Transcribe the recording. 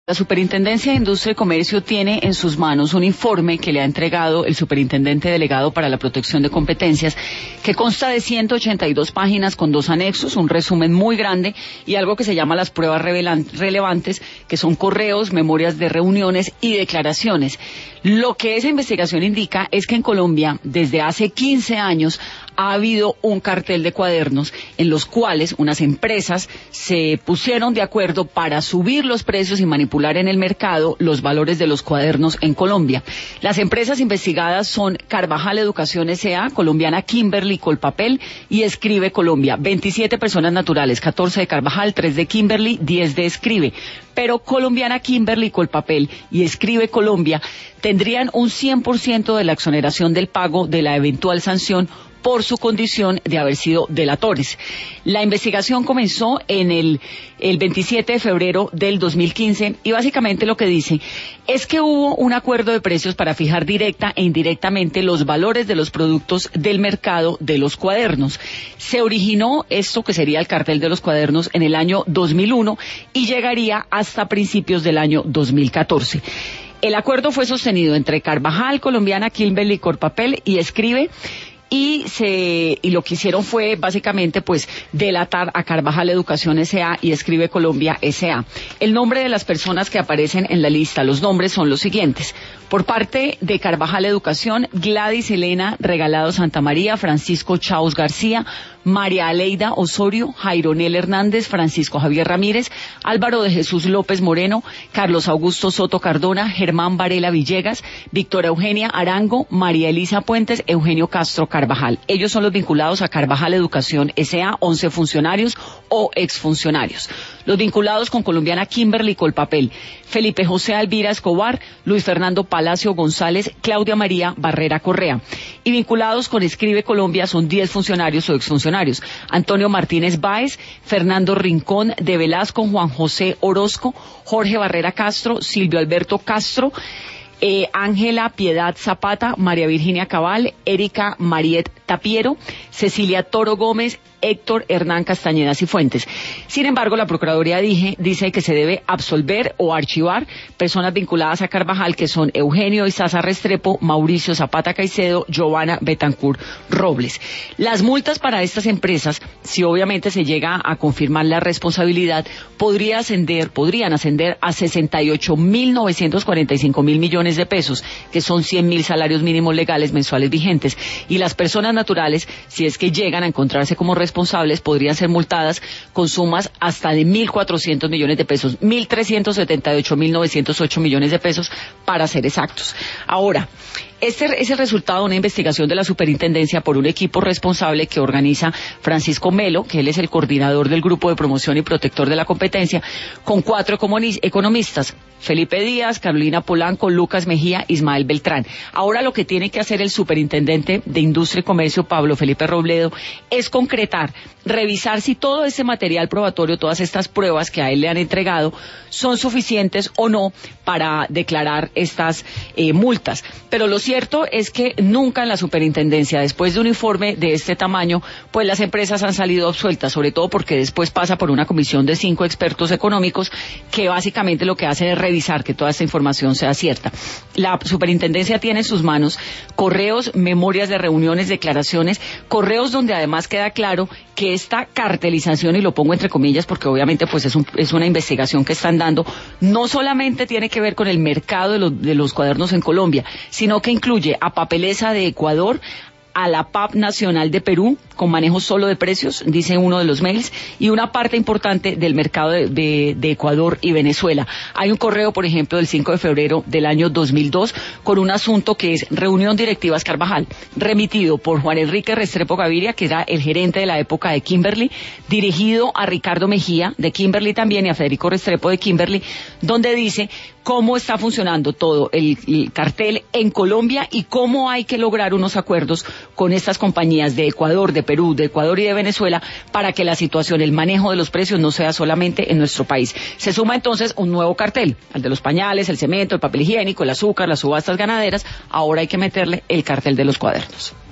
La Superintendencia de Industria y Comercio tiene en sus manos un informe que le ha entregado el superintendente delegado para la protección de competencias, que consta de 182 páginas con 2 anexos, un resumen muy grande y algo que se llama las pruebas relevantes, que son correos, memorias de reuniones y declaraciones. Lo que esa investigación indica es que en Colombia, desde hace 15 años, ha habido un cartel de cuadernos en los cuales unas empresas se pusieron de acuerdo para subir los precios y manipular en el mercado los valores de los cuadernos en Colombia. Las empresas investigadas son Carvajal Educación S.A., colombiana Kimberly Colpapel y Escribe Colombia. 27 personas naturales, 14 de Carvajal, 3 de Kimberly, 10 de Escribe. Pero colombiana Kimberly Colpapel y Escribe Colombia tendrían un 100% de la exoneración del pago de la eventual sanción por su condición de haber sido delatores. La investigación comenzó en el 27 de febrero del 2015 y básicamente lo que dice es que hubo un acuerdo de precios para fijar directa e indirectamente los valores de los productos del mercado de los cuadernos. Se originó esto que sería el cartel de los cuadernos en el año 2001 y llegaría hasta principios del año 2014. El acuerdo fue sostenido entre Carvajal, colombiana Kimberly Colpapel y Escribe, y lo que hicieron fue básicamente pues delatar a Carvajal Educación S.A. y Escribe Colombia S.A. El nombre de las personas que aparecen en la lista, los nombres son los siguientes. Por parte de Carvajal Educación, Gladys Elena Regalado Santamaría, Francisco Chaus García, María Aleida Osorio, Jaironel Hernández, Francisco Javier Ramírez, Álvaro de Jesús López Moreno, Carlos Augusto Soto Cardona, Germán Varela Villegas, Victoria Eugenia Arango, María Elisa Puentes, Eugenio Castro Carvajal. Ellos son los vinculados a Carvajal Educación S.A., 11 funcionarios o exfuncionarios. Los vinculados con colombiana Kimberly Colpapel, Felipe José Alvira Escobar, Luis Fernando Palacio González, Claudia María Barrera Correa. Y vinculados con Escribe Colombia son 10 funcionarios o exfuncionarios. Antonio Martínez Báez, Fernando Rincón de Velasco, Juan José Orozco, Jorge Barrera Castro, Silvio Alberto Castro, Ángela Piedad Zapata, María Virginia Cabal, Erika Mariet Tapiero, Cecilia Toro Gómez, Héctor Hernán Castañeda Cifuentes. Sin embargo, la Procuraduría dice que se debe absolver o archivar personas vinculadas a Carvajal, que son Eugenio Izaza Restrepo, Mauricio Zapata Caicedo, Giovanna Betancourt Robles. Las multas para estas empresas, si obviamente se llega a confirmar la responsabilidad, podrían ascender a 68.945.000 millones de pesos, que son 100.000 salarios mínimos legales mensuales vigentes. Y las personas naturales, si es que llegan a encontrarse como responsables, podrían ser multadas con sumas hasta de 1.400 millones de pesos, 1.378.908 millones de pesos para ser exactos. Ahora, este es el resultado de una investigación de la Superintendencia por un equipo responsable que organiza Francisco Melo, que él es el coordinador del Grupo de Promoción y Protector de la Competencia, con 4 economistas: Felipe Díaz, Carolina Polanco, Lucas Mejía, Ismael Beltrán. Ahora lo que tiene que hacer el superintendente de Industria y Comercio, Pablo Felipe Robledo, es concretar, revisar si todo ese material probatorio, todas estas pruebas que a él le han entregado, son suficientes o no para declarar estas multas. Pero lo cierto es que nunca en la superintendencia, después de un informe de este tamaño, pues las empresas han salido absueltas, sobre todo porque después pasa por una comisión de 5 expertos económicos que básicamente lo que hacen es revisar que toda esta información sea cierta. La superintendencia tiene en sus manos correos, memorias de reuniones, declaraciones, correos donde además queda claro que esta cartelización, y lo pongo entre comillas porque obviamente pues es una investigación que están dando, no solamente tiene que ver con el mercado de los cuadernos en Colombia, sino que incluye a Papelesa de Ecuador, a la PAP Nacional de Perú, con manejo solo de precios, dice uno de los mails, y una parte importante del mercado de Ecuador y Venezuela. Hay un correo, por ejemplo, del 5 de febrero del año 2002, con un asunto que es Reunión Directivas Carvajal, remitido por Juan Enrique Restrepo Gaviria, que era el gerente de la época de Kimberly, dirigido a Ricardo Mejía, de Kimberly también, y a Federico Restrepo de Kimberly, donde dice cómo está funcionando todo el cartel en Colombia y cómo hay que lograr unos acuerdos con estas compañías de Ecuador, de Perú, de Ecuador y de Venezuela para que la situación, el manejo de los precios no sea solamente en nuestro país. Se suma entonces un nuevo cartel, al de los pañales, el cemento, el papel higiénico, el azúcar, las subastas ganaderas. Ahora hay que meterle el cartel de los cuadernos.